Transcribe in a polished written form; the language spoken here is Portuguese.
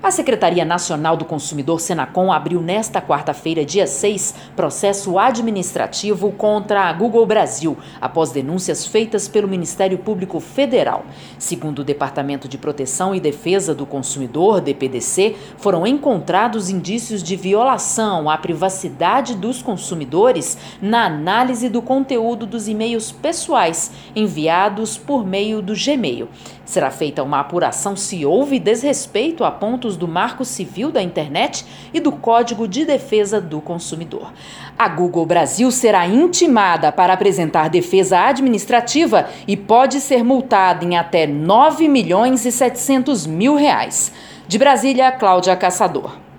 A Secretaria Nacional do Consumidor, Senacom, abriu nesta quarta-feira, dia 6, processo administrativo contra a Google Brasil, após denúncias feitas pelo Ministério Público Federal. Segundo o Departamento de Proteção e Defesa do Consumidor, DPDC, foram encontrados indícios de violação à privacidade dos consumidores na análise do conteúdo dos e-mails pessoais enviados por meio do Gmail. Será feita uma apuração se houve desrespeito a pontos do Marco Civil da Internet e do Código de Defesa do Consumidor. A Google Brasil será intimada para apresentar defesa administrativa e pode ser multada em até R$ 9.700.000. De Brasília, Cláudia Caçador.